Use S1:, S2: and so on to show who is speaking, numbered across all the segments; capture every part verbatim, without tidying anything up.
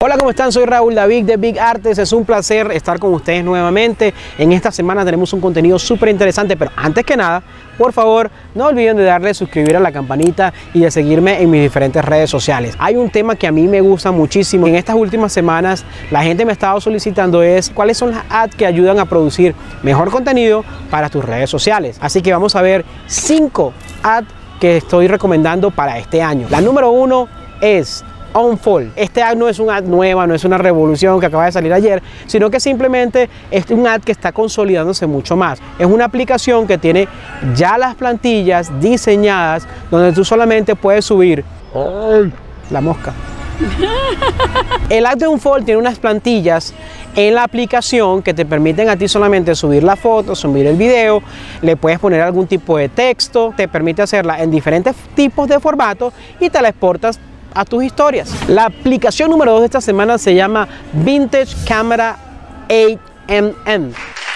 S1: Hola, ¿cómo están? Soy Raúl David de Big Artes. Es un placer estar con ustedes nuevamente. En esta semana tenemos un contenido súper interesante, pero antes que nada, por favor, no olviden de darle suscribir a la campanita y de seguirme en mis diferentes redes sociales. Hay un tema que a mí me gusta muchísimo. En estas últimas semanas, la gente me ha estado solicitando es cuáles son las ads que ayudan a producir mejor contenido para tus redes sociales. Así que vamos a ver cinco ads que estoy recomendando para este año. La número uno es Unfold. Este ad no es una ad nueva, no es una revolución que acaba de salir ayer, sino que simplemente es un ad que está consolidándose mucho más. Es una aplicación que tiene ya las plantillas diseñadas donde tú solamente puedes subir ¡ay! La mosca. El ad de Unfold tiene unas plantillas en la aplicación que te permiten a ti solamente subir la foto, subir el video, le puedes poner algún tipo de texto, te permite hacerla en diferentes tipos de formatos y te la exportas a tus historias. La aplicación número dos de esta semana se llama Vintage Camera ocho M M.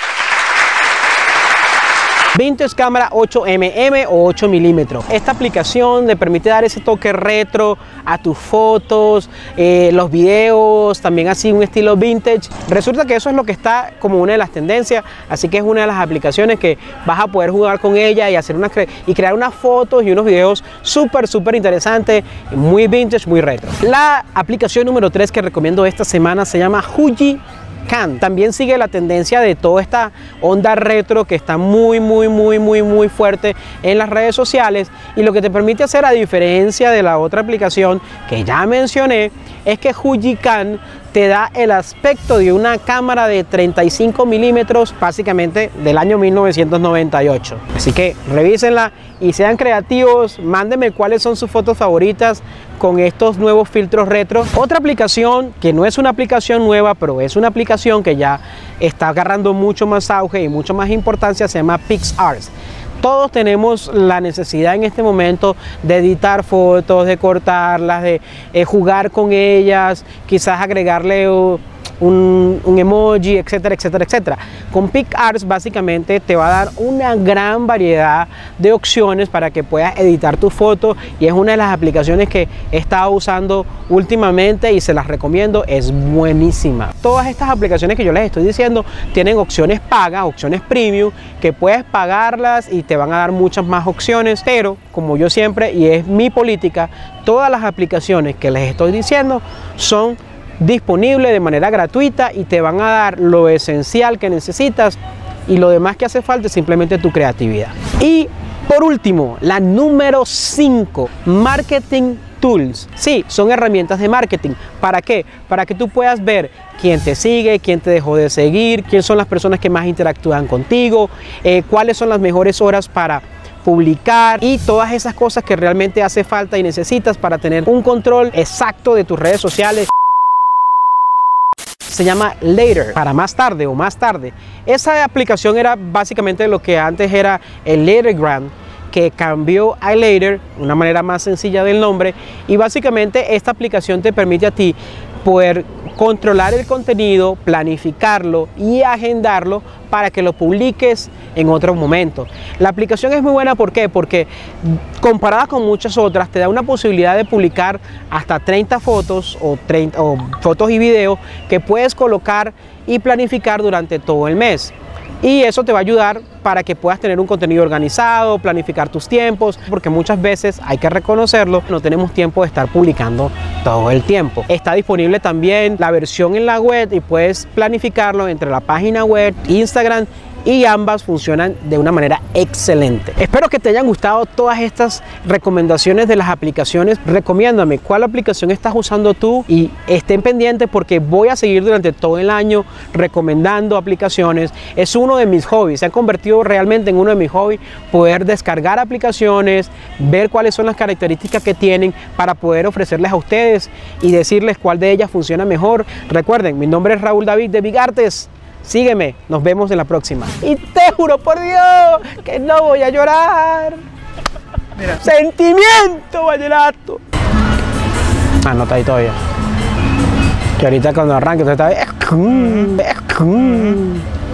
S1: Vintage Camera ocho M M o ocho milímetros. Esta aplicación le permite dar ese toque retro a tus fotos, eh, los videos, también así un estilo vintage. Resulta que eso es lo que está como una de las tendencias, así que es una de las aplicaciones que vas a poder jugar con ella y hacer una cre y crear unas fotos y unos videos súper súper interesantes, muy vintage, muy retro. La aplicación número tres que recomiendo esta semana se llama Huji Can. También sigue la tendencia de toda esta onda retro que está muy muy muy muy muy fuerte en las redes sociales, y lo que te permite hacer, a diferencia de la otra aplicación que ya mencioné, es que Huji Can te da el aspecto de una cámara de treinta y cinco milímetros, básicamente del año mil novecientos noventa y ocho. Así que revísenla y sean creativos, mándenme cuáles son sus fotos favoritas con estos nuevos filtros retro. Otra aplicación que no es una aplicación nueva, pero es una aplicación que ya está agarrando mucho más auge y mucho más importancia, se llama PixArt. Todos tenemos la necesidad en este momento de editar fotos, de cortarlas, de eh, jugar con ellas, quizás agregarle uh, un, un emoji, etcétera, etcétera, etcétera. Con PixArt básicamente te va a dar una gran variedad de opciones para que puedas editar tus fotos, y es una de las aplicaciones que he estado usando últimamente y se las recomiendo, es buenísima. Todas estas aplicaciones que yo les estoy diciendo tienen opciones pagas, opciones premium, que puedes pagarlas y te van a dar muchas más opciones, pero como yo siempre, y es mi política, todas las aplicaciones que les estoy diciendo son disponibles de manera gratuita y te van a dar lo esencial que necesitas, y lo demás que hace falta es simplemente tu creatividad. Y por último, la número cinco, Marketing Tools. Sí, son herramientas de marketing. ¿Para qué? Para que tú puedas ver quién te sigue, quién te dejó de seguir, quién son las personas que más interactúan contigo, eh, cuáles son las mejores horas para publicar y todas esas cosas que realmente hace falta y necesitas para tener un control exacto de tus redes sociales. Se llama Later, para más tarde o más tarde. Esa aplicación era básicamente lo que antes era el Lettergram, que cambió a Later, una manera más sencilla del nombre, y básicamente esta aplicación te permite a ti poder controlar el contenido, planificarlo y agendarlo para que lo publiques en otro momento. La aplicación es muy buena, ¿por qué? Porque comparada con muchas otras te da una posibilidad de publicar hasta treinta fotos o, treinta, o fotos y videos que puedes colocar y planificar durante todo el mes. Y eso te va a ayudar para que puedas tener un contenido organizado, planificar tus tiempos, porque muchas veces, hay que reconocerlo, no tenemos tiempo de estar publicando todo el tiempo. Está disponible también la versión en la web y puedes planificarlo entre la página web, Instagram, y ambas funcionan de una manera excelente. Espero que te hayan gustado todas estas recomendaciones de las aplicaciones. Recomiéndame cuál aplicación estás usando tú y estén pendientes, porque voy a seguir durante todo el año recomendando aplicaciones. Es uno de mis hobbies, se ha convertido realmente en uno de mis hobbies, poder descargar aplicaciones, ver cuáles son las características que tienen para poder ofrecerles a ustedes y decirles cuál de ellas funciona mejor. Recuerden, mi nombre es Raúl David de Big Artes. Sígueme, nos vemos en la próxima. Y te juro por Dios que no voy a llorar. Mira. Sentimiento vallenato. Ah, no está ahí todavía. Que ahorita cuando arranque usted está ahí.